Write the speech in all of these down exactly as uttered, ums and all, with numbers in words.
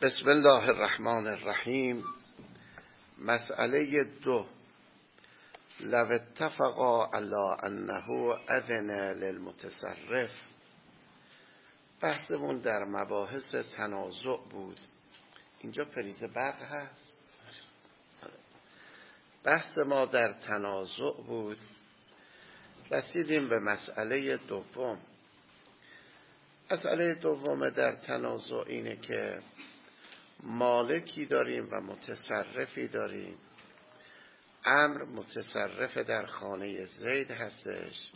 بسم الله الرحمن الرحیم. مسئله دو، لو اتفقا علی انه اذن للمتصرف. بحثمون در مباحث تنازع بود. اینجا پریز برق هست. بحث ما در تنازع بود. رسیدیم به مسئله دوم. مسئله دوم در تنازع اینه که مالکی داریم و متصرفی داریم. امر متصرف در خانه زید هستش.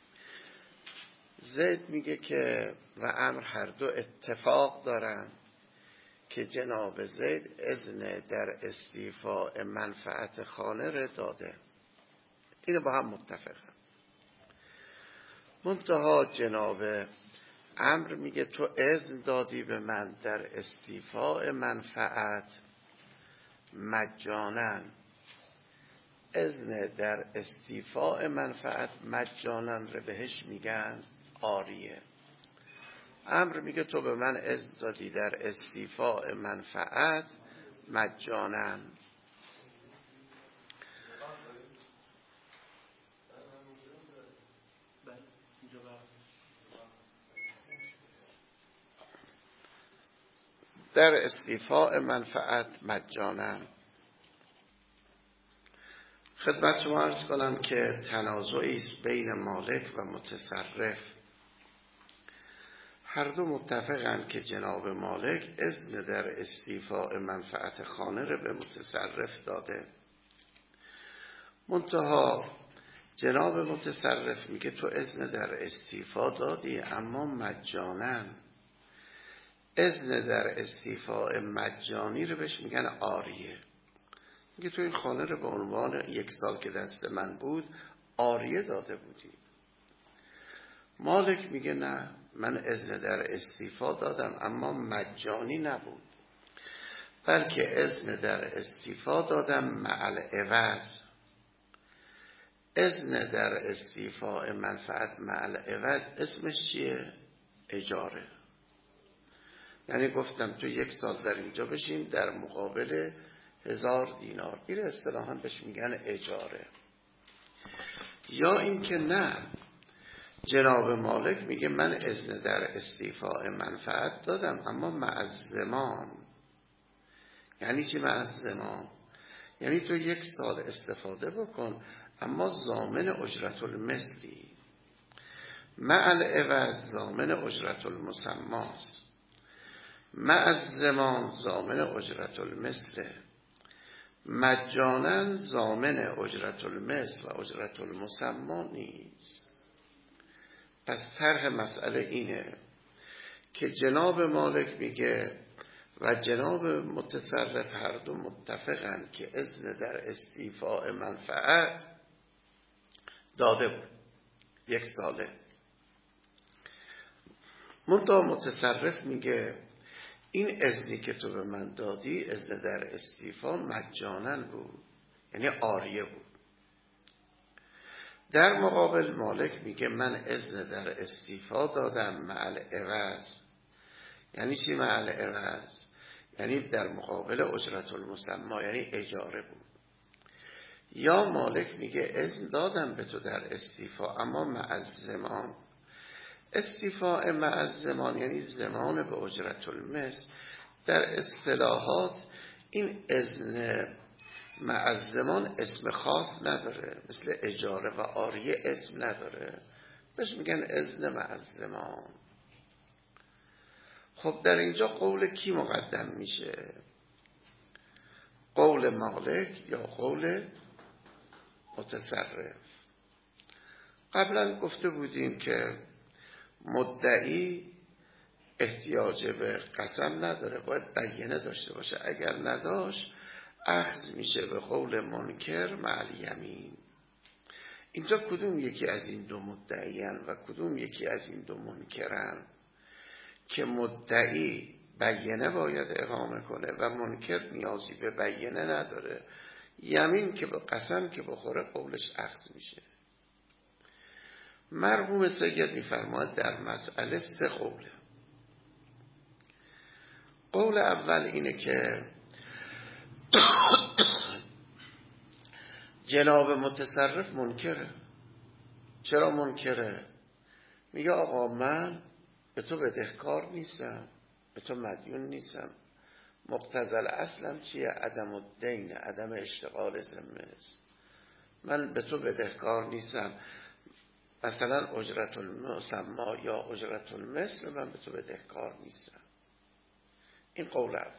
زید میگه که و امر هر دو اتفاق دارن که جناب زید اذن در استیفاء منفعت خانه را داده. اینو با هم متفقن. منتها جناب امر میگه تو اذن دادی به من در استیفاء منفعت مجانا. اذن در استیفاء منفعت مجانا رو بهش میگن عاریه. امر میگه تو به من اذن دادی در استیفاء منفعت مجانا. در استیفاء منفعت مجانا. خدمت شما عرض کنم که تنازعی است بین مالک و متصرف. هر دو متفقند که جناب مالک اذن در استیفاء منفعت خانه را به متصرف داده. منتها جناب متصرف میگه تو اذن در استیفاء دادی اما مجانا. اذن در استیفاء مجانی رو بهش میگن عاریه. میگه تو این خانه رو به عنوان یک سال که دست من بود عاریه داده بودی. مالک میگه نه، من اذن در استیفاء دادم اما مجانی نبود، بلکه اذن در استیفاء دادم مع العوض. اذن در استیفاء منفعت مع العوض اسمش چیه؟ اجاره. یعنی گفتم تو یک سال در اینجا بشین در مقابل هزار دینار. این اصطلاحاً بهش میگن اجاره. یا اینکه نه، جناب مالک میگه من اذن در استیفاء منفعت دادم اما مع الضمان. یعنی چی مع الضمان؟ یعنی تو یک سال استفاده بکن اما ضامن اجرت المثلی. مع العوض ضامن اجرت المسماست. مع الضمان ضامن اجرت المثل. مجانا ضامن اجرت المثل و اجرت المسما نیست. پس طرح مسئله اینه که جناب مالک میگه و جناب متصرف هر دو متفقن که اذن در استیفاء منفعت داده بود یک ساله. منتها متصرف میگه این اذنی که تو به من دادی اذن در استیفاء مجانا بود، یعنی عاریه بود. در مقابل مالک میگه من اذن در استیفاء دادم مع العوض. یعنی چی مع العوض؟ یعنی در مقابل اجرت المسما، یعنی اجاره بود. یا مالک میگه اذن دادم به تو در استیفاء اما مع الضمان. استیفاء مع الضمان یعنی ضمان به اجرت المثل. در اصطلاحات این اذن مع الضمان اسم خاص نداره، مثل اجاره و عاریه اسم نداره، بهش میگن اذن مع الضمان. خب در اینجا قول کی مقدم میشه؟ قول مالک یا قول متصرف؟ قبلا گفته بودیم که مدعی احتیاج به قسم نداره، باید بینه داشته باشه. اگر نداشت اخذ میشه به قول منکر مع الیمین. اینجا کدوم یکی از این دو مدعیان و کدوم یکی از این دو منکرن که مدعی بینه باید اقامه کنه و منکر نیازی به بینه نداره؟ یمین که به قسم که بخوره قولش اخذ میشه. مرحوم سید میفرماید در مسئله سه قوله. قول اول اینه که جناب متصرف منکره. چرا منکره؟ میگه آقا من به تو بدهکار نیستم، به تو مدیون نیستم. مقتضل اصلم چیه؟ عدم الدین، عدم اشتغال ذمه است. من به تو بدهکار نیستم، مثلا اجرت المسما یا اجرت المثل، من به تو بدهکار نیستم. این قول اول.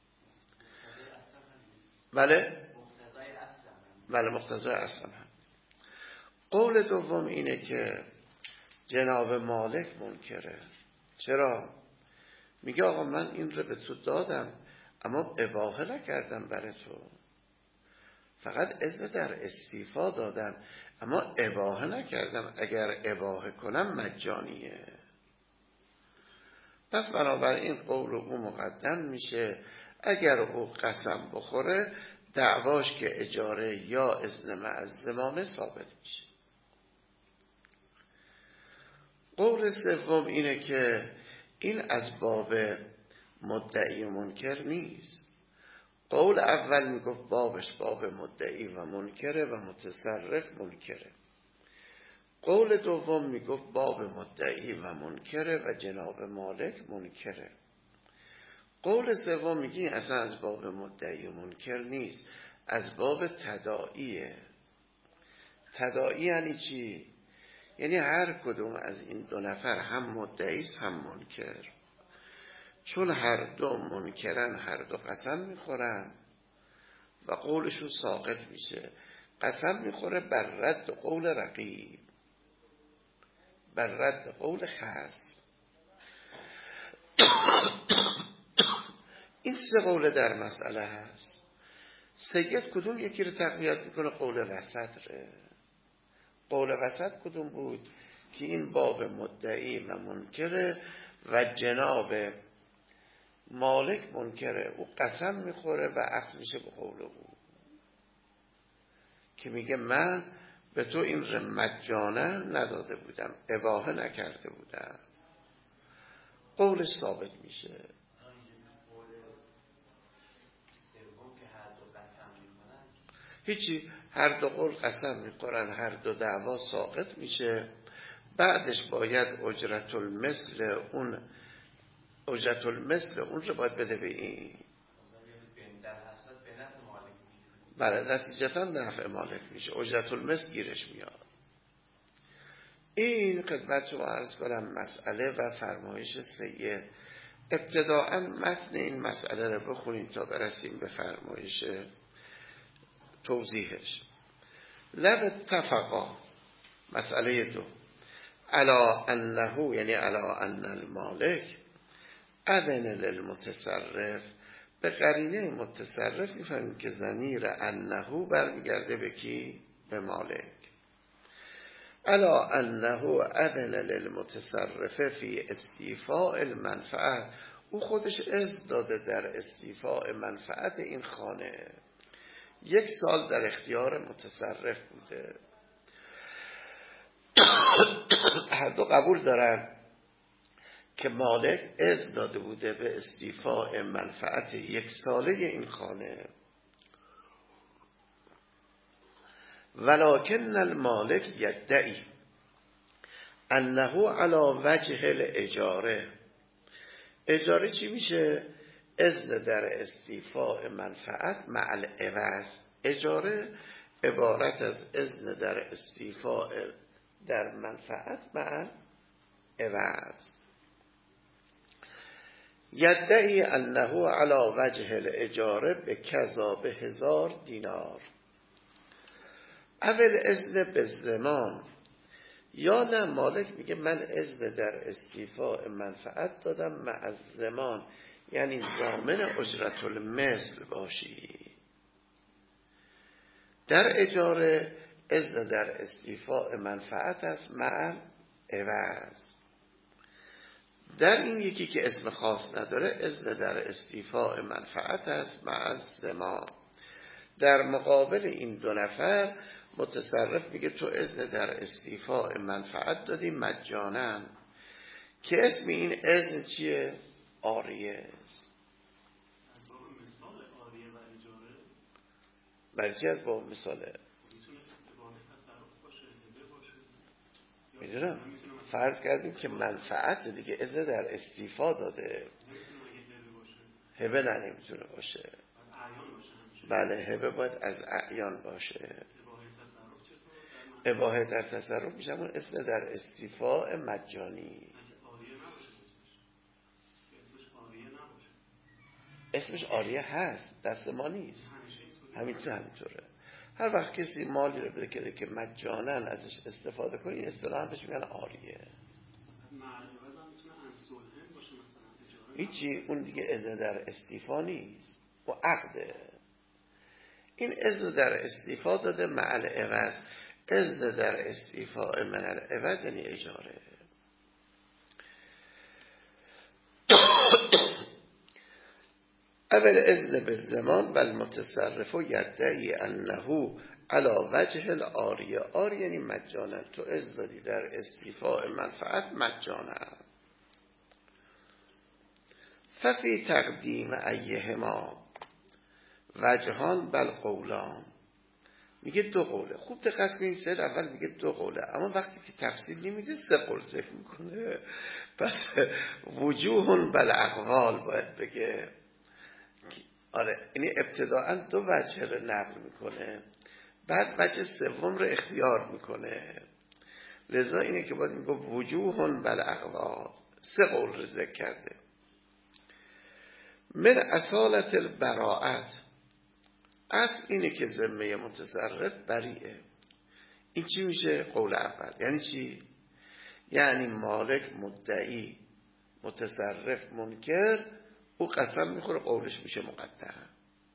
بله بله مقتضای اصلم هم. قول دوم اینه که جناب مالک منکره. چرا؟ میگه آقا من این رو به تو دادم اما اباحه نکردم برای تو، فقط اذن در استیفا دادم اما اباحه نکردم. اگر اباحه کنم مجانیه. پس بنابراین قول او مقدم میشه. اگر او قسم بخوره دعواش که اجاره یا اذن معزمانه ثابت میشه. قول سوم اینه که این از باب مدعی و منکر نیست. قول اول میگفت بابش باب مدعی و منکره و متصرف منکره. قول دوم میگفت باب مدعی و منکره و جناب مالک منکره. قول سوم میگی اصلا از باب مدعی و منکر نیست، از باب تداعیه. تداعی یعنی چی؟ یعنی هر کدوم از این دو نفر هم مدعی است هم منکر. چون هر دو منکرن هر دو قسم میخورن و قولشون ساقط میشه. قسم میخوره بر رد قول رقیب، بر رد قول خصم. این سه قول در مسئله هست. سید کدوم یکی رو تقویت میکنه؟ قول وسط ره. قول وسط کدوم بود؟ که این باب مدعی و منکره و جناب مالک منکره. او قسم میخوره و عکس میشه به قول او که میگه من به تو این رو مجانا نداده بودم، اباحه نکرده بودم. قولش ثابت میشه. هیچی، هر دو قول قسم میخورن، هر دو دعوا ساقط میشه. بعدش باید اجرت المثل اون اجرت المثل اون رو باید بده به این. بله نتیجتا نفع مالک میشه، اجرت المثل گیرش میاد. این خدمت شما عرض کنم مسئله و فرمایش سید. ابتداءً متن این مسئله رو بخونیم تا برسیم به فرمایش توضیحش. لو اتفقا، مسئله دو، علا انه یعنی علا ان المالک اذن للمتصرف، به قرینه متصرف میفهمیم که ضمیر انه برمیگرده به کی؟ به مالک. علا انه اذن للمتصرف فی استیفاء المنفعه، او خودش اذن داده در استیفاء منفعت این خانه. یک سال در اختیار متصرف بوده. هر دو قبول دارن که مالک اذن داده بوده به استیفاء منفعت یک ساله این خانه. ولکن المالک یدعی انه علی وجه الاجاره. اجاره چی میشه؟ اذن در استیفاء منفعت مع العوض. اجاره عبارت از اذن در استیفاء در منفعت مع العوض. یدعی انه علی وجه الاجاره به کذا به هزار دینار. اول اذن به زمان، یا نه مالک میگه من اذن در استیفاء منفعت دادم مع الزمان، یعنی ضامن اجرت المثل باشی. در اجاره اذن در استیفاء منفعت است مع عوض. در این یکی که اسم خاص نداره اذن در استیفاء منفعت است مع الزمان. در مقابل این دو نفر متصرف میگه تو اذن در استیفاء منفعت دادی مجانا، که اسم این اذن چیه؟ عاریه است. مثال آریه و اجاره برای چی از باب مثاله؟ میتونه اباحه تصرف باشه، هبه باشه. میدونم فرض کردیم که منفعت دیگه اذن در استیفا داده، هبه نه نمیتونه باشه. بله هبه باید از اعیان باشه. اباحه در تصرف میشه همون اذن در استیفاء مجانی. اسمش آریه هست، دست ما نیست، همینطور همینطوره. هر وقت کسی مالی رو بده که که مجانن ازش استفاده کنی اصطلاحاً بهش میگن آریه. هیچی، اون دیگه اذن در استیفا نیست و عقده. این اذن در استیفا داده مع العوض. اذن در استیفاء من العوض یعنی اجاره. اول اذن به زمان بل متصرف و یدعی انه علا وجه الآریه. آریه یعنی مجانا، تو اذن دادی در استیفاء منفعت مجانا. ففی تقدیم ایهما وجهان بل قولان. میگه دو قوله. خوب دقت کنید، سر اول میگه دو قوله، اما وقتی که تفصیل نمیده سه قول ذکر میکنه. پس وجوهن بل اقوال باید بگه. آره، یعنی ابتداعا دو وجه رو نقل میکنه، بعد وجه سوم رو اختیار میکنه. لذا اینه که باید میگه وجوهن بل اقوال، سه قول رو ذکر کرده. من اصالت البراءت، اصل اینه که ذمه متصرف بریئه. این چی میشه؟ قول اول. یعنی چی؟ یعنی مالک مدعی، متصرف منکر، او قسم میخوره قولش میشه مقدم.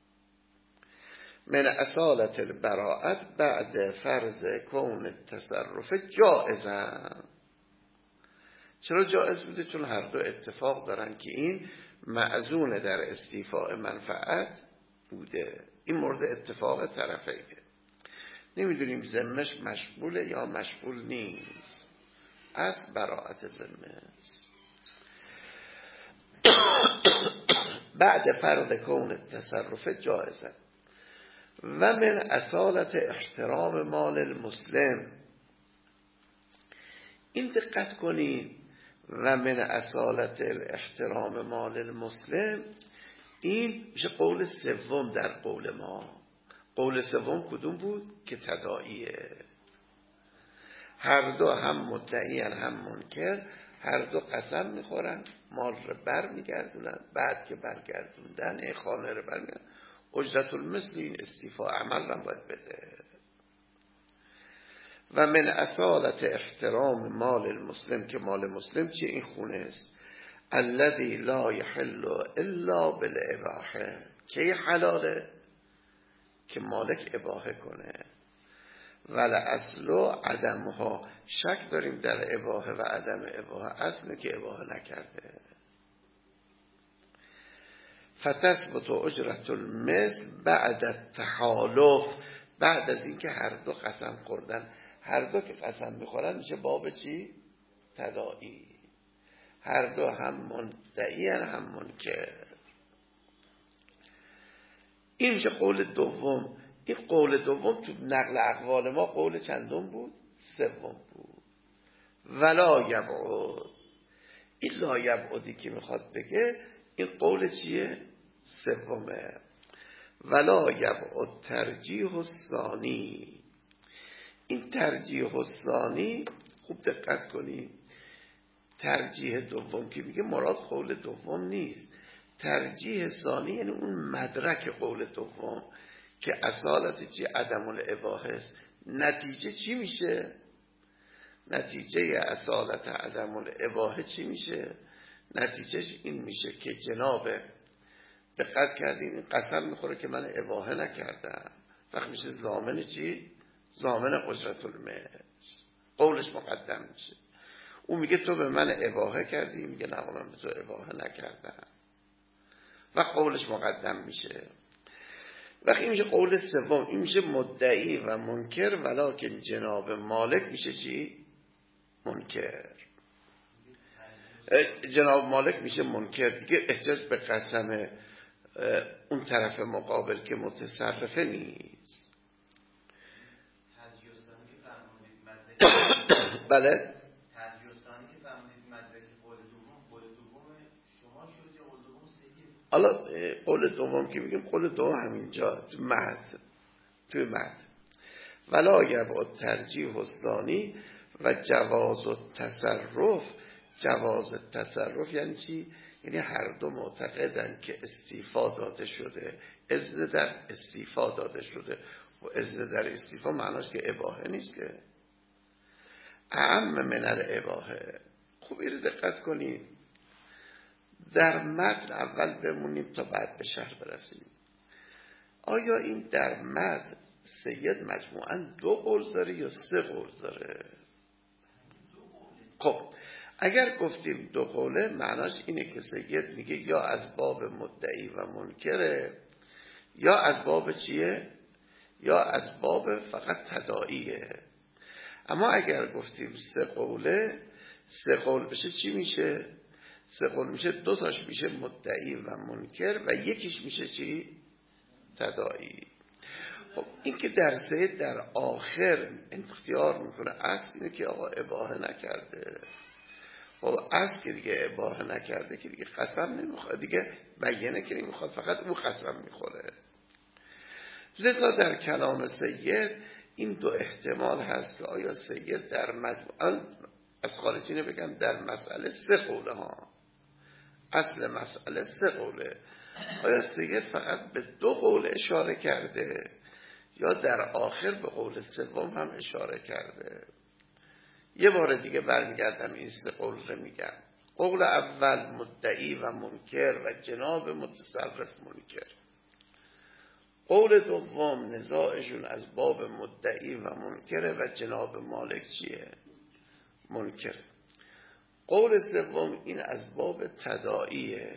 من اصالت البراءت بعد فرض کون تصرف جائزن. چرا جائز بوده؟ چون هر دو اتفاق دارن که این معزون در استیفاء منفعت بوده. این مورد اتفاق طرفینه. نمیدونیم ذمش مشموله یا مشمول نیست. از براءت ذمه است. بعد فرض کون تصرف جائزه. و من اصالت احترام مال المسلم. این دقت کنید، و من اصالت احترام مال المسلم، این میشه قول سوم در قول ما. قول سوم کدوم بود؟ که تداعیه. هر دو هم مدعیان هم منکر، هر دو قسم میخورن مال رو بر میگردونن، بعد که برگردوندن این خانه رو برمیگردن اجرت المثل، این استیفاء عمل رو باید بده. و من اصالت احترام مال المسلم، که مال مسلم چیه؟ این خونه است. الذی لا یحل الا بالاباحه، که حلاله؟ که مالک اباحه کنه. ولی اصل عدمها، شک داریم در اباحه و عدم اباحه. اصله که اباحه نکرده. فتثبت اجرت المثل بعد التحالف، بعد از اینکه هر دو قسم خوردن. هر دو که قسم میخورن میشه باب چی؟ تداعی. هر دو هم مدعی هم منکر. این میشه قول دوم. این قول دوم تو نقل اقوال ما قول چندم بود؟ سوم بود. ولا یبعد. این لا یبعدی که میخواد بگه این قول چیه؟ سومه. ولا یبعد ترجیح الثانی. این ترجیح الثانی خوب دقت کنید، ترجیح دوم که میگه مراد قول دوم نیست. ترجیح ثانی یعنی اون مدرک قول دوم که اصالت چی؟ عدم الاباحه است. نتیجه چی میشه؟ نتیجه اصالت عدم الاباحه چی میشه؟ نتیجهش این میشه که جناب دقت کردین این قسم میخوره که من اباحه نکردم، وقت میشه ضامن چی؟ ضامن اجرت المثل. قولش مقدم میشه. اون میگه تو به من اباحه کردی، میگه نه من به تو اباحه نکردم، و قولش مقدم میشه. وقتی این میشه قول سوم، این میشه مدعی و منکر، ولکن جناب مالک میشه چی؟ منکر. جناب مالک میشه منکر دیگه، احتیاج به قسم اون طرف مقابل که متصرفه نیست. بله ترجیح‌ستانی که فرمودید مدرک قول دوم، قول دوم شما شد یا قول دوم سید؟ حالا قول دوم که میگیم قول دوم همینجا تو متن توی متن ولا یبعد ترجیح الثانی و جواز التصرف. جواز التصرف یعنی چی؟ یعنی هر دو معتقدن که استیفا داده شده، اذن در استیفا داده شده و اذن در استیفا معناش که اباحه نیست، که اعم من الاباحه. خوب اینو دقت کنید، در متن اول بمونیم تا بعد به شرح برسیم. آیا این در متن سید مجموعاً دو قول داره یا سه قول داره؟ خب اگر گفتیم دو قوله معناش اینه که سید میگه یا از باب مدعی و منکره یا از باب چیه؟ یا از باب فقط تداعیه. اما اگر گفتیم سه قوله، سه قول بشه چی میشه؟ سه قول میشه دو تاش میشه مدعی و منکر و یکیش میشه چی؟ تداعی. خب این که در سید در آخر اختیار میکنه اصل اینه که آقا اباحه نکرده. خب اصل که دیگه اباحه نکرده که دیگه قسم نمیخواد، دیگه بیانه که نمیخواد، فقط او قسم میخوره. لذا در کلام سید این دو احتمال هست که آیا سید در مجموعاً از خارجی بگم در مسئله سه قوله ها، اصل مسئله سه قوله، آیا سید فقط به دو قول اشاره کرده یا در آخر به قول سوم هم اشاره کرده؟ یه بار دیگه برمیگردم این سه قول رو میگم. قول اول مدعی و منکر و جناب متصرف منکر. قول دوم نزاعشون از باب مدعی و منکر و جناب مالک چیه؟ منکر. قول سوم این از باب تداعیه،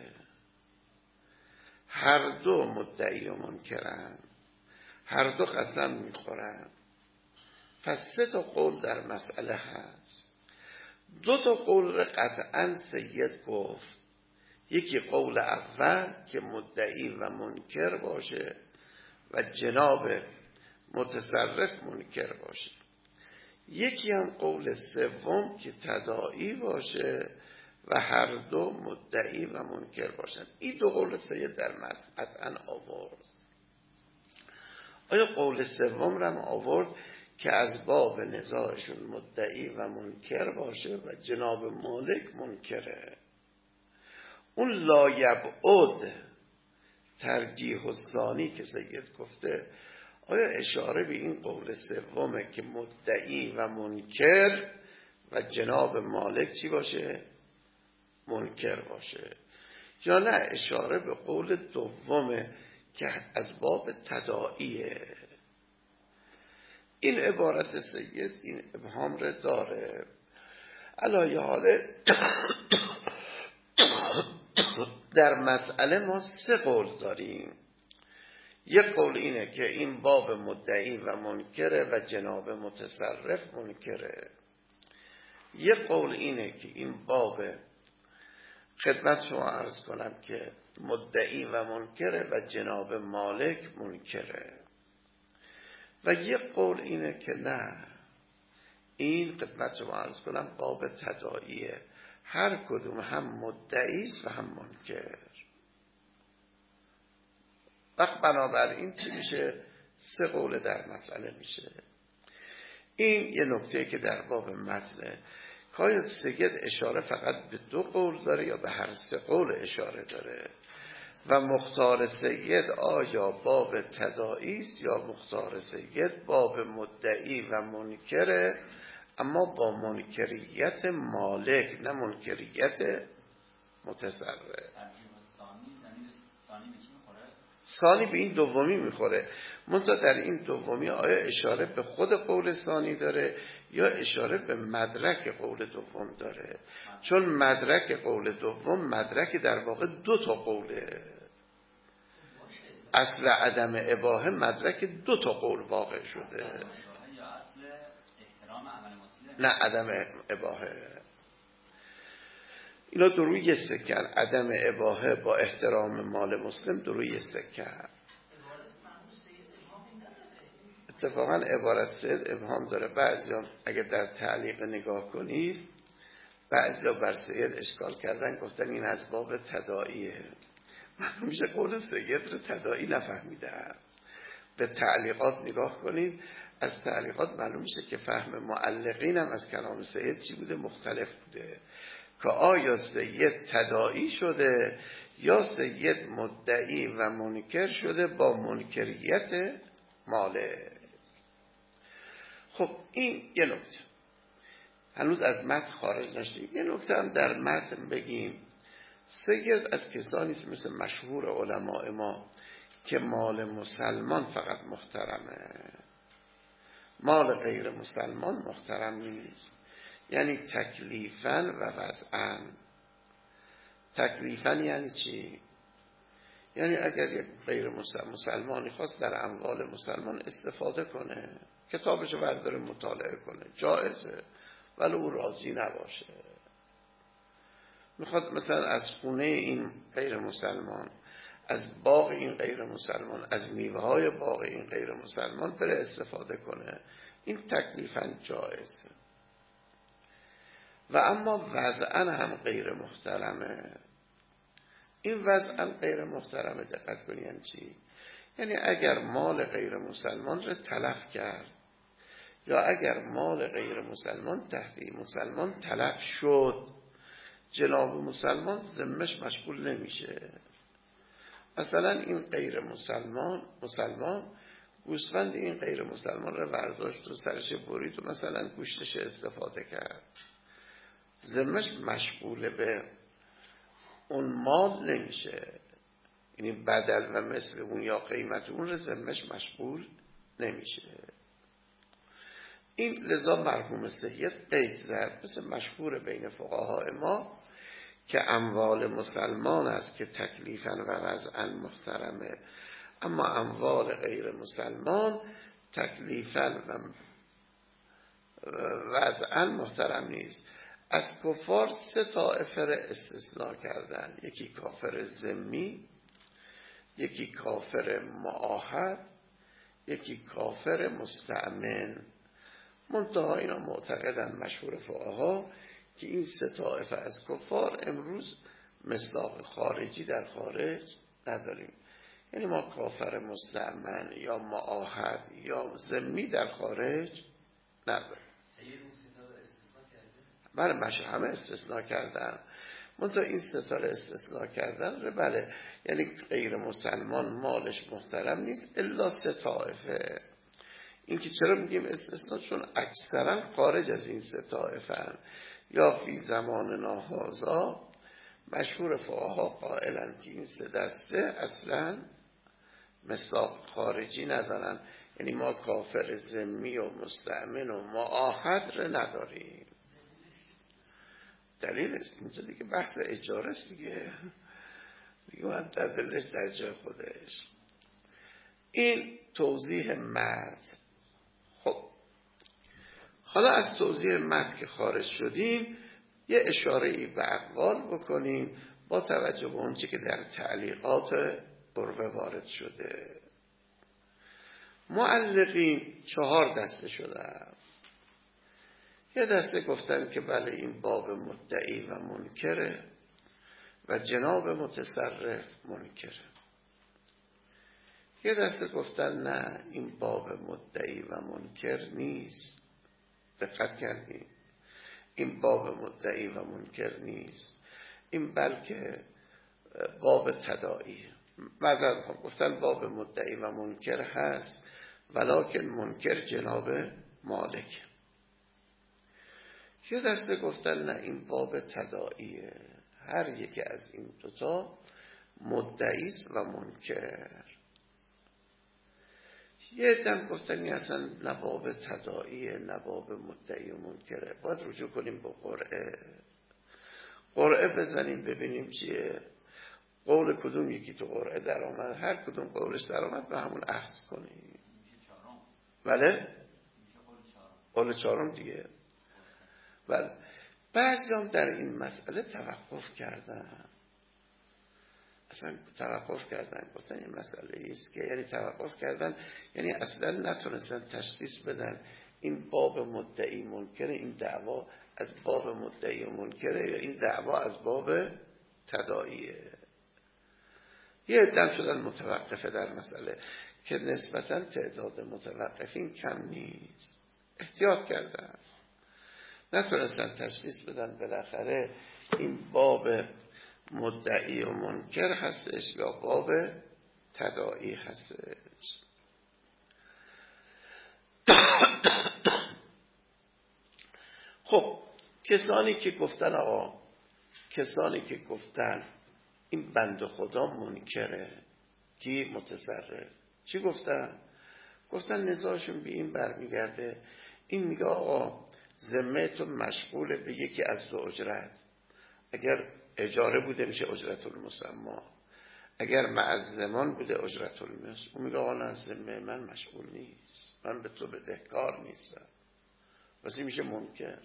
هر دو مدعی و منکرن، هر دو قسم میخورن. پس سه تا قول در مسئله هست. دو تا قول را قطعا سید گفت، یکی قول اول که مدعی و منکر باشه و جناب متصرف منکر باشه، یکی هم قول سوم که تداعی باشه و هر دو مدعی و منکر باشن. این دو قول سید در متن قطعا آورد. آیا قول سوم را هم آورد که از باب نزاعشون مدعی و منکر باشه و جناب مالک منکره؟ اون لا یبعد ترجیح الثانی که سید گفته، آیا اشاره به این قول سومه که مدعی و منکر و جناب مالک چی باشه؟ منکر باشه، یا نه اشاره به قول دومه که از باب تداعیه؟ این عبارت سید این ابهام رو داره. علایه حاله در مسئله ما سه قول داریم. یک قول اینه که این باب مدعی و منکره و جناب متصرف منکره. یک قول اینه که این باب خدمت شما عرض کنم که مدعی و منکره و جناب مالک منکره. و یک قول اینه که نه، این خدمت شما عرض کنم باب تداعیه، هر کدوم هم مدعیست و هم منکر. وقت بنابراین چی میشه؟ سه قول در مسئله میشه. این یه نکته که در باب متنه که آیا سید اشاره فقط به دو قول داره یا به هر سه قول اشاره داره، و مختار سید آیا باب تداعی است یا مختار سید باب مدعی و منکره، اما با منکریت مالک نه منکریت متصرف. ثانی به این دومی میخوره. منتها در این دومی آیا اشاره به خود قول ثانی داره یا اشاره به مدرک قول دوم داره؟ چون مدرک قول دوم مدرک در واقع دو تا قوله. اصل عدم اباحه مدرک دو تا قول واقع شده، نه عدم اباحه. اینا دو روی سکن. عدم اباحه با احترام مال مسلم دو روی سکن. اتفاقا عبارت سید ابهام داره. بعضی هم اگه در تعلیق نگاه کنید بعضی ها بر سید اشکال کردن، گفتن این از باب تداعیه. من میشه قول سید رو تداعی نفهمیدم. به تعلیقات نگاه کنید، از تعلیقات معلوم میشه که فهم معلقین هم از کلام سید چی بوده؟ مختلف بوده. که آیا سید تداعی شده یا سید مدعی و منکر شده با منکریت مالک. خب این یه نکته. هنوز از متن خارج نشدیم. یه نکته هم در متن بگیم. سید از کسانی است مثل مشهور علماء ما که مال مسلمان فقط محترمه، مال غیر مسلمان محترم نیست. یعنی تکلیفاً و وضعاً. تکلیفاً یعنی چی؟ یعنی اگر یک غیر مسلمانی خواست در اموال مسلمان استفاده کنه، کتابشو برداره مطالعه کنه، جایزه، ولی او راضی نباشه. میخواد مثلا از خونه این غیر مسلمان، از باغ این غیر مسلمان، از میوه های باغ این غیر مسلمان بره استفاده کنه، این تکلیفاً جایزه. و اما وضعاً هم غیر محترمه. این وضعاً غیر محترمه دقت کنی یعنی چی؟ یعنی اگر مال غیر مسلمان رو تلف کرد یا اگر مال غیر مسلمان تحت مسلمان تلف شد، جناب مسلمان ذمش مشغول نمیشه. مثلا این غیر مسلمان مسلمان گوسفند این غیر مسلمان رو برداشت و سرش برید و مثلا گوشتش استفاده کرد، ذمش مشغول به اون مال نمیشه. یعنی بدل و مثل اون یا قیمت اون رو ذمش مشغول نمیشه. این لذا مرحوم سید قید زد مثل مشهور بین فقهای ما که اموال مسلمان است که تکلیفاً و وضعاً محترمه، اما اموال غیر مسلمان تکلیفاً و وضعاً محترم نیست. از کفار سه طائفه را استثناء کردن. یکی کافر ذمی، یکی کافر معاهد، یکی کافر مستأمن. منتها اینا معتقدن مشهور فقها که این سه طائفه از کفار امروز مصداق خارجی در خارج نداریم. یعنی ما کافر مستأمن یا معاهد یا ذمی در خارج نداریم. بله مشه همه استثناء کردن. منتها این ستاره استثناء کردن رو بله، یعنی غیر مسلمان مالش محترم نیست الا سه طائفه. این که چرا میگیم استثناء؟ چون اکثرا خارج از این سه طائفه یا فی زمان ناهازا مشهور فقها قائلن که این سه دسته اصلا مصداق خارجی ندارن. یعنی ما کافر ذمی و مستأمن و معاهد رو نداریم. دلیلش اینجا دیگه بحث اجاره است دیگه دیگه باید دلیلش در جای خودش. این توضیح متن. خب حالا از توضیح متن که خارج شدیم یه اشاره ای به اقوال بکنیم با توجه به اونچه که در تعلیقات عروه وارد شده. معلقین چهار دسته شدن. یه دسته گفتن که بله این باب مدعی و منکره و جناب متصرف منکره. یه دسته گفتن نه این باب مدعی و منکر نیست. دقت کردیم این باب مدعی و منکر نیست، این بلکه باب تداعیه. مثلا گفتن باب مدعی و منکر هست ولکن منکر جناب مالک. یه دسته گفتن نه این باب تداعیه، هر یکی از این دوتا مدعی است و منکر. یه دم گفتن این اصلا نه باب تداعیه نه باب مدعی و منکره. باید رجوع کنیم به قرعه قرعه بزنیم ببینیم چیه، قول کدوم یکی تو قرعه در آمد، هر کدوم قولش در آمد به همون اخذ کنیم. بله قول چهارم دیگه. بله بعضی هم در این مسئله توقف کردن، اصلا توقف کردن، گفتن این مسئله است که یعنی توقف کردن یعنی اصلا نتونستن تشخیص بدن این باب مدعی منکره، این دعوا از باب مدعی منکره یا این دعوا از باب تداعیه. یه عدم شدن متوقفه در مسئله که نسبتاً تعداد متوقفین کم نیست، احتیاط کردن، نتونستن تشخیص بدن بالاخره این باب مدعی و منکر هستش یا باب تداعی هستش. خب کسانی که گفتن آقا کسانی که گفتن این بند خدا منکره، کی؟ متصرف. چی گفتن؟ گفتن نزاعشون به این برمیگرده، این میگه آقا ذمه تو مشغول به یکی از دو اجرت، اگر اجاره بوده میشه اجرت المسمى، اگر مع زمان بوده اجرت المثل. اون میگه آقا نه، ذمه من مشغول نیست، من به تو بدهکار نیستم، واسه میشه منکر.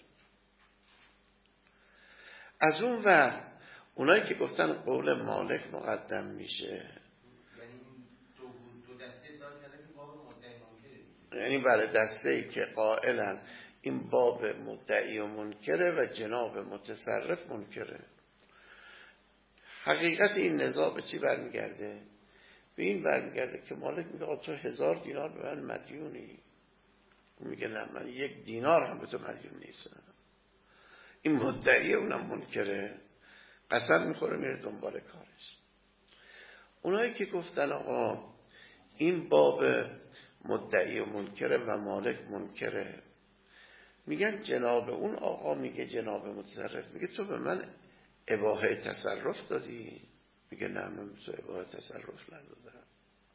از اون ور اونایی که گفتن قول مالک مقدم میشه، یعنی دو دو دسته ادعا کردن که باب مدعی منکره، یعنی برای دسته ای که قائلن این باب مدعی و منکره و جناب متصرف منکره. حقیقت این نزاع به چی برمیگرده؟ به این برمیگرده که مالک میگه آقا تو هزار دینار به من مدیونی، اون میگه نه من یک دینار هم به تو مدیون نیستم. این مدعی اونم منکره، قسم میخوره میره دنبال کارش. اونایی که گفتن آقا این باب مدعی و منکره و مالک منکره، میگن جناب اون آقا میگه جناب متصرف میگه تو به من اباحه تصرف دادی؟ میگه نه من به تو اباحه تصرف ندادم،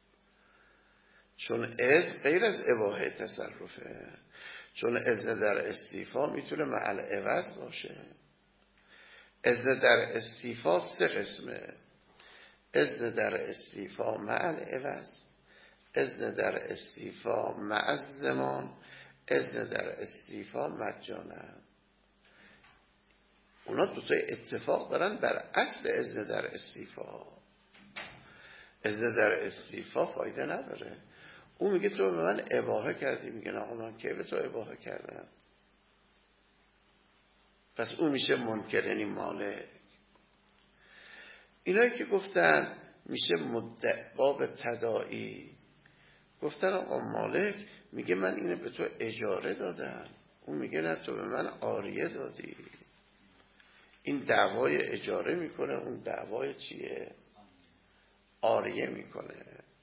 چون از غیر از اباحه تصرفه، چون اذن در استیفا میتونه محل عوض باشه. اذن در استیفا سه قسمه: اذن در استیفا محل عوض، اذن در استیفا مع الزمان، اذن در استیفا مجانا. اونا دوتای اتفاق دارن بر اصل اذن در استیفا. اذن در استیفا فایده نداره. اون میگه تو به من اباحه کردی، میگه نه من کی به تو اباحه کردم؟ پس اون میشه منکر، یعنی مالک. اینایی که گفتن میشه مدعی باب تداعی، گفتن آقا مالک میگه من اینو به تو اجاره دادم، اون میگه نه تو به من عاریه دادی. این دعوای اجاره میکنه، اون دعوای چیه؟ عاریه میکنه.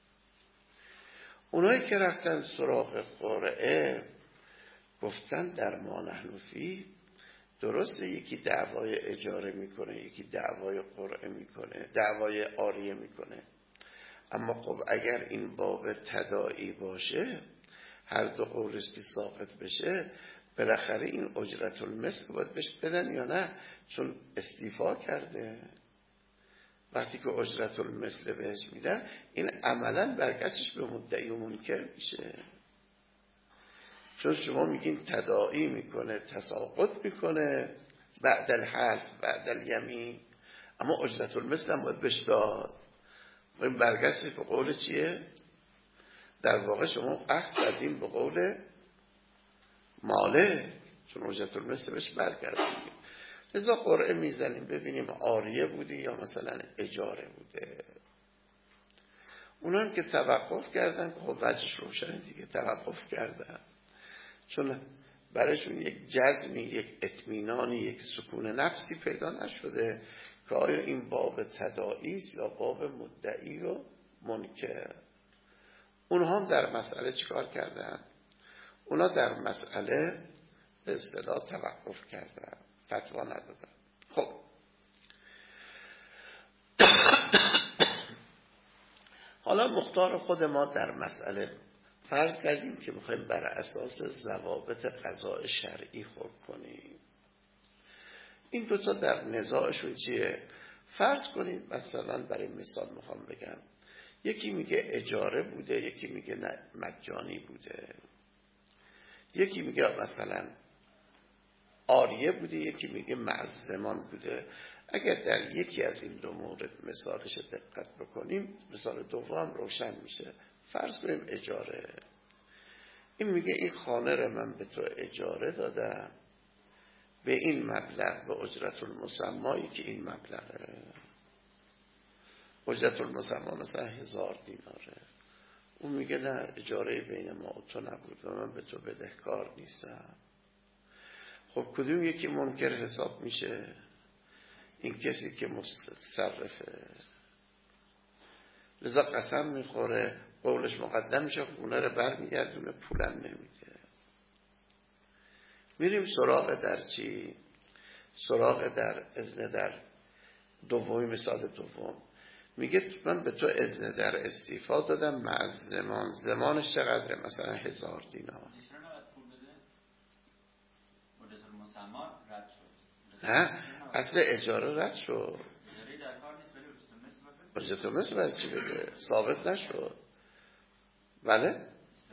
اونایی که رفتن سراغ قرعه گفتن در ما نحن فیه، درسته یکی دعوای اجاره میکنه یکی دعوای قرعه میکنه، دعوای عاریه میکنه، اما خب اگر این باب تداعی باشه، هر دو قولش که ساقط بشه، بالاخره این اجرت المثل باید بهش بدن یا نه؟ چون استیفا کرده. وقتی که اجرت المثل بهش میدن، این عملا برگشتش به مدعی و منکر میشه. چون شما میگین تداعی میکنه، تساقط میکنه بعد الحلف بعد الیمین، اما اجرت المثل هم باید بهش داد. این برگشتش به قول چیه؟ در واقع شما اخذ کردین به قول مالک، چون اجرت المثل بهش برگردیم. لذا قرعه میزنیم ببینیم عاریه بوده یا مثلا اجاره بوده. اونان که توقف کردن، خب وجهش روشن دیگه، توقف کردن، چون برایشون یک جزمی، یک اطمینانی، یک سکون نفسی پیدا نشده که آیا این باب تداعی است یا باب مدعی و منکر. اونها هم در مسئله چیکار کردن؟ اونا در مسئله به اصطلاح توقف کردن، فتوا ندادن. خب حالا مختار خود ما در مسئله فرض کردیم که میخوایم بر اساس ضوابط قضاء شرعی حکم کنیم. این دوتا در نزاعشون چیه؟ فرض کنید مثلا برای مثال میخوام بگم، یکی میگه اجاره بوده، یکی میگه مجانی بوده. یکی میگه مثلا آریه بوده، یکی میگه معزمان بوده. اگر در یکی از این دو مورد مثالش دقت بکنیم، مثال دوم روشن میشه. فرض کنیم اجاره، این میگه این خانه رو من به تو اجاره دادم به این مبلغ، به اجرت المسمایی که این مبلغه. اجرت المسما مثلا هزار دیناره. اون میگه نه، اجاره بین ما و تو نبود و من به تو بدهکار نیستم. خب کدوم یکی منکر حساب میشه؟ این کسی که متصرفه. لذا قسم میخوره، قولش مقدم میشه، خونه رو برمیگردونه، پولم نمیده. میریم سراغ در چی؟ سراغ در اذن در دومی مثال دوم. میگه من به تو اذن در استیفا دادم مع زمان. زمانش چقدره؟ مثلا هزار دینار. نه، اصل اجاره رد شد. اجرت المثل برای چی بده؟ ثابت نشد. بله؟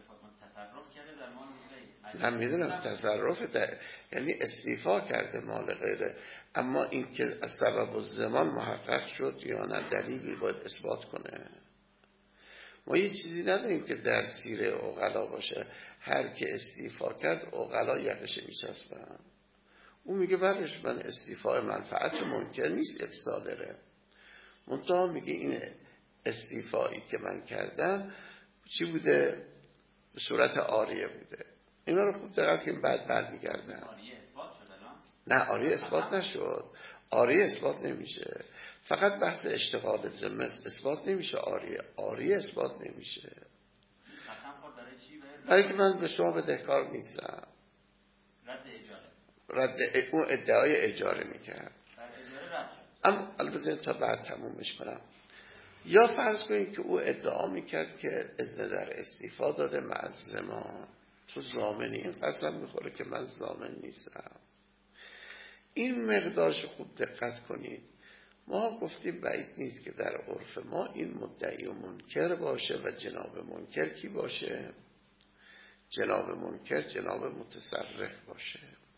من میدونم تصرف در... یعنی استیفا کرده مال غیره، اما این که از سبب الزمان محقق شد یا نه، دلیلی باید اثبات کنه. ما یه چیزی نداریم که در سیره عقلا باشه هر که استیفا کرد عقلا یقش میچسبن. اون میگه برش من استیفاء منفعت منکر نیست، یک صادره. منتها میگه این استیفایی که من کردم چی بوده؟ به صورت آریه بوده. اینا رو خوب دقت کنیم، بعد برمیگردن. آریه اثبات شد الان؟ نه، آریه اثبات نشد. آریه اثبات نمیشه. فقط بحث اشتغال ذمه اثبات نمیشه. آریه آریه اثبات نمیشه. قسم خورد برای چی؟ برای که من به شما بدهکار نیستم. رد اجاره. رد اون ادعای اجاره میکرد. بر اجاره رد شد. اما البته تا بعد تمومش کنم. یا فرض کنید که او ادعا میکرد که اذن در استیفا داده مع زمان. تو ضامنی، این قسم میخوره که من ضامن نیستم. این مقدارش خوب دقت کنید. ما گفتیم بعید نیست که در عرف ما این مدعی و منکر باشه و جناب منکر کی باشه؟ جناب منکر جناب متصرف باشه.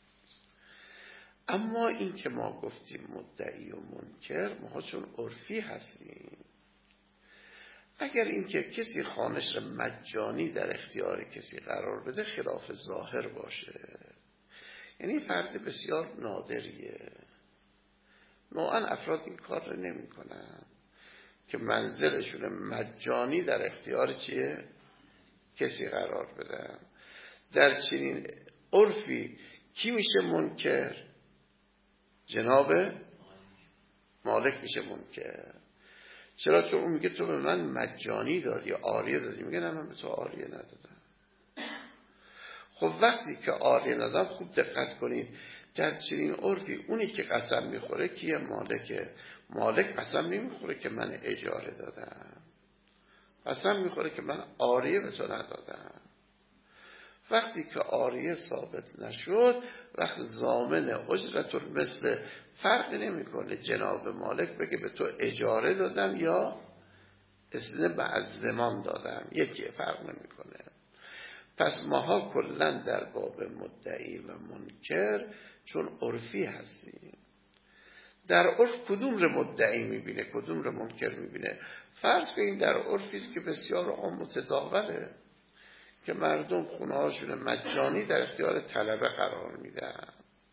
اما این که ما گفتیم مدعی و منکر، ما چون عرفی هستیم، اگر این که کسی خانش را مجانی در اختیار کسی قرار بده خلاف ظاهر باشه، یعنی فرد بسیار نادریه، نوعا افراد این کار رو نمی کنن که منزلشون مجانی در اختیار چیه؟ کسی قرار بدن. در چنین عرفی کی میشه منکر؟ جناب مالک میشه منکر. چرا؟ چون اون میگه تو به من مجانی دادی، آریه دادی. میگه نه، من به تو آریه ندادم. خب وقتی که آریه ندادم، خوب دقت کنید، در چنین عرفی اونی که قسم میخوره کیه؟ مالکه. مالک قسم نمیخوره که من اجاره دادم، قسم میخوره که من آریه به تو ندادم. وقتی که آریه ثابت نشد، وقت ضامن اجرت المثل فرق نمیکنه جناب مالک بگه به تو اجاره دادم یا اذن بعد زمان دادم، یکی فرق نمیکنه. پس ماها کلن در باب مدعی و منکر چون عرفی هستیم. در عرف کدوم رو مدعی میبینه، کدوم رو منکر میبینه؟ فرض کنیم در عرفی است که بسیار عام متداوله که مردم خونه هاشون مجانی در اختیار طلبه قرار میدن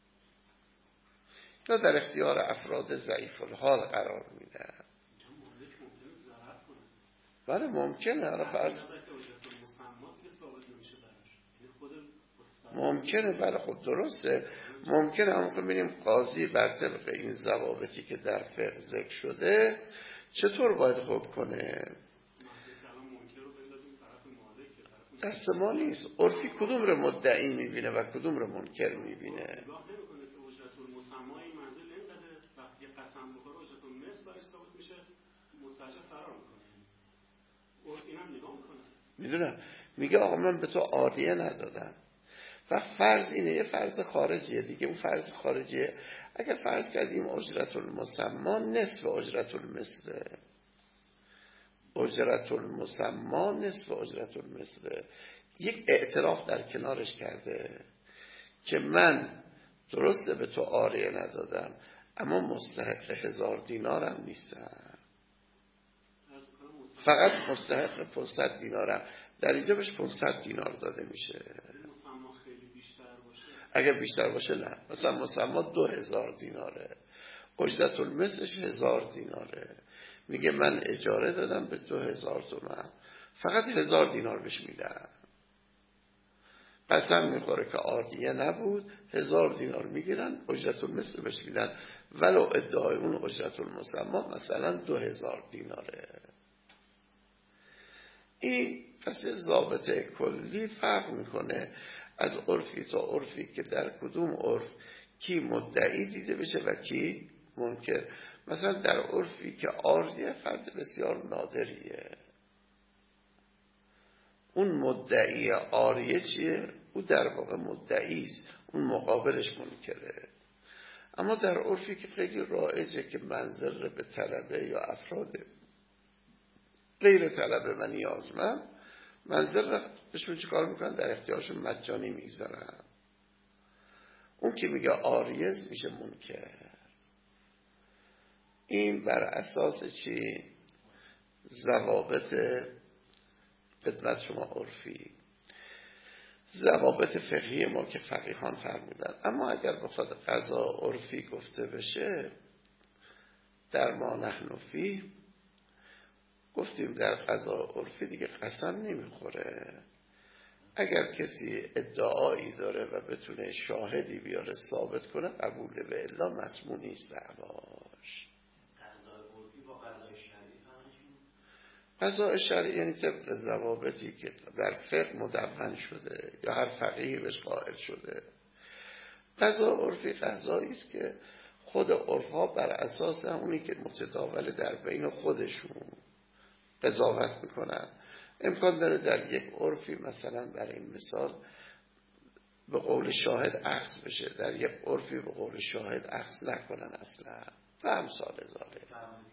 یا در اختیار افراد ضعیف الحال قرار میدن. بله ممکنه. حالا فرض ممکنه، بله خب درسته، ممکنه. هم که ببینیم قاضی بر طبق این ضوابطی که در فقه ذکر شده چطور باید خوب کنه؟ دست ما نیست. عرفی کدوم رو مدعی میبینه و کدوم رو منکر میبینه؟ میدونم. میگه آقا من به تو آریه ندادم. و فرض اینه، یه فرض خارجیه دیگه. اون فرض خارجیه اگر فرض کردیم اجرت المسما نصف اجرت المثل، اجرت المسما نصف اجرت المثل، یک اعتراف در کنارش کرده که من درسته به تو آریه ندادم اما مستحق هزار دینارم نیستم، فقط مستحق پانصد دینارم. در اینجا بهش پانصد دینار داده میشه. مسما خیلی بیشتر باشه، اگر بیشتر باشه نه، مثلا مسما دو هزار دیناره، اجرت المثلش هزار دیناره، میگه من اجاره دادم به دو هزار تومن، فقط هزار دینار بهش میدم، قسم میخوره که آریه نبود، هزار دینار میگیرن اجرت المثل بهش میدن، ولو ادعای اون اجرت المسما مثلا دو هزار دیناره. این پس ضابط کلی فرق میکنه از عرفی تا عرفی که در کدوم عرف کی مدعی دیده بشه و کی منکر. مثلا در عرفی که آریه فرد بسیار نادریه، اون مدعی آریه چیه؟ او در واقع مدعی است، اون مقابلش منکره. اما در عرفی که خیلی رایجه که منظر به طلبه یا افراد غیر طلبه و نیازمند، منظر بهشون چی کار میکنن؟ در اختیارشون مجانی میگذارن. اون که میگه آریز میشه منکر. این بر اساس چی؟ ضوابط خدمت شما عرفی، ضوابط فقهی ما که فقیهان فرمودن. اما اگر بخواد قضا عرفی گفته بشه در ما نحن فیه، گفتیم در قضا عرفی دیگه قسم نمیخوره. اگر کسی ادعایی داره و بتونه شاهدی بیاره ثابت کنه قبوله، به الا مسموع نیست دعواش. قضا عرفی با قضا شرعی فرقشون؟ قضا شرعی یعنی طبق ضوابطی که در فقه مدون شده یا هر فقیهی بهش قائل شده. قضا عرفی قضایی است که خود عرفها بر اساس اونی که متداول در بین خودشون قضاوت میکنن. امکان داره در یک عرفی مثلا برای این مثال به قول شاهد اخذ بشه، در یک عرفی به قول شاهد اخذ نکنن اصلا و امثال ذالک.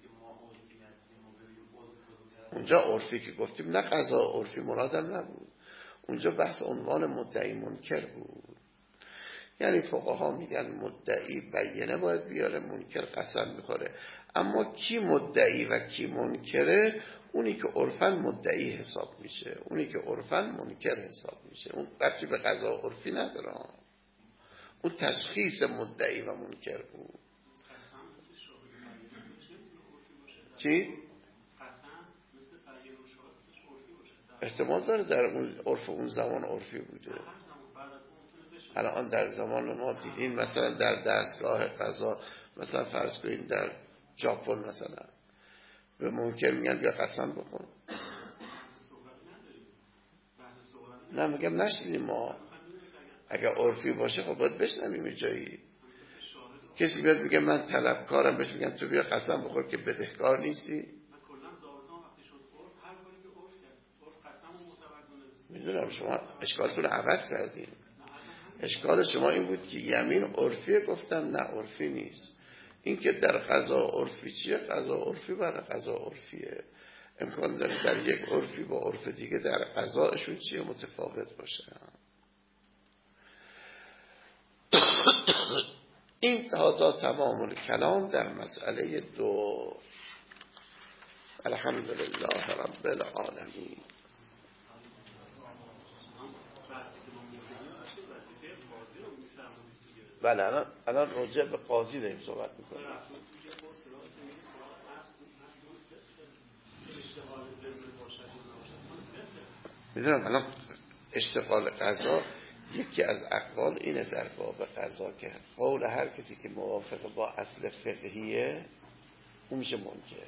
اونجا عرفی که گفتیم نه قضا عرفی مرادم نبود، اونجا بحث عنوان مدعی منکر بود. یعنی فقها میگن مدعی بینه باید بیاره، منکر قسم میخوره. اما کی مدعی و کی منکره؟ اونی که عرفاً مدعی حساب میشه، اونی که عرفاً منکر حساب میشه. اون ربطی به قضا عرفی نداره، اون تشخیص مدعی و منکر بود. چی؟ احتمال داره در اون عرف اون زمان عرفی بوده. الان در زمان ما دیدین مثلا در دستگاه قضا، مثلا فرض کنین در ژاپن مثلا به منکر میگن بیا قسم بکن. نه میگم نشدیم ما، اگر عرفی باشه خب باید بشنویم جایی. کسی بیاد میگه من طلبکارم، بهش میگن تو بیا قسم بخور که بدهکار نیستی. میدونم شما اشکالتون رو عوض کردین. اشکال شما این بود که یمین عرفیه، گفتم نه عرفی نیست. این که در قضا عرفی چیه؟ قضا عرفی برای قضا عرفیه. امکان داره در یک عرفی با عرف دیگه در قضاشون چیه متفاوت باشه. این تازه تمام کلام در مسئله دو. الحمدلله رب العالمین. بله الان الان راجع به قاضی داریم صحبت میکنیم. میدونم الان اشتغال قضا یکی از اقوال اینه در باب قضا که قول هر کسی که موافق با اصل فقهیه اون میشه منکر.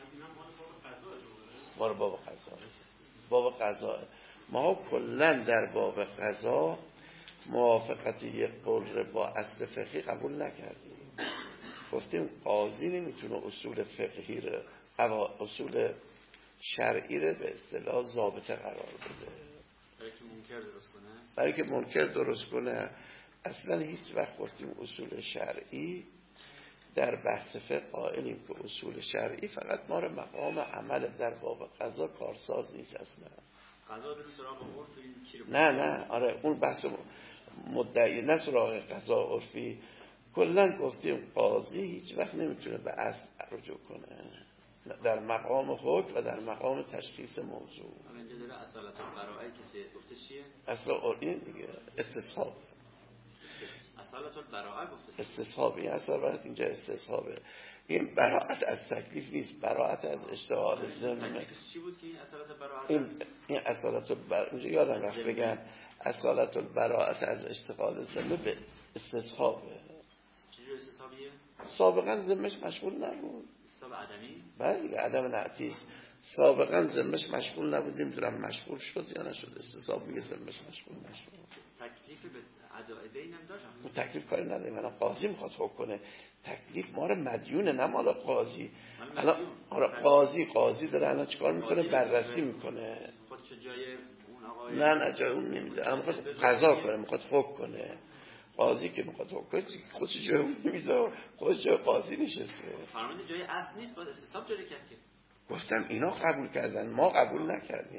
ما باب قضا باب قضا ما کلا در باب قضا موافقت یک قول با اصل فقهی قبول نکردیم. گفتیم قاضی نمیتونه اصول فقهی رو اصول شرعی رو به اصطلاح ضابطه قرار بده برای که منکر درست کنه برای که منکر درست کنه. اصلا هیچ وقت گفتیم اصول شرعی در بحث فقه قائلیم که اصول شرعی فقط ما رو مقام عمل در باب قضا کارساز نیست. اصلا قضا بریم سراغ عرف این کی رو نه نه آره اون بحث مدعی، نه سراغ قضا عرفی. کلا گفتیم قاضی هیچ وقت نمیتونه به اصل رجوع کنه در مقام حکم و در مقام تشخیص موضوع. اینجا داره اصالت البراءه کسی گفته چیه؟ اصلا این دیگه استصحاب. اصالت البراءه گفته استصحاب، این اصالت اینجا استصحابه. این براءت از تکلیف نیست، براءت از اشتغال ذمه. تکلیفش چی بود که این اصالت البراءه؟ این این اصالت البراءه اینجا یادم رفت بگم، اصالت البراءه از اشتغال ذمه به استصحابه. چجور استصحابیه؟ سابقا ذمهش مشغول نبود. استصحاب عدمی؟ بله عدم نعتیست. سابقا ذمهش مشغول نبود، نمیدونم مشغول شد یا نشد. استصحاب میگه ذمهش مشغول نشد. تکلیف به عدائده اینم داشت. اون تکلیف کاری نداره، من قاضی میخواد حکم کنه. تکلیف ما رو مدیونه، نه مال قاضی. الان آره قاضی قاضی داره الان چیکار میکنه؟ بررسی میکنه. خودش جای اون آقای نه نه جای اون نمیذاره، الان میخواد قضا کنه، میخواد حکم کنه. قاضی که میخواد حکم کنه خودش جای اون نمیذاره، خودش جای قاضی نشسته. فرمودید جای اصل نیست، باید استصحاب جاری کرد که. گفتم اینا قبول کردن، ما قبول نکردیم.